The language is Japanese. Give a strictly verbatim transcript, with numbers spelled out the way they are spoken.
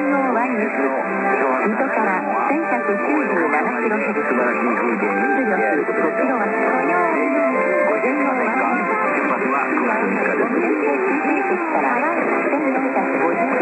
号ワイエス水戸からせんひゃくきゅうじゅうななキロヘルツ、出力ごキロワット、ごじゅう号ワイエス出発はくがつみっかです。先制中継席からせんよんひゃくごじゅう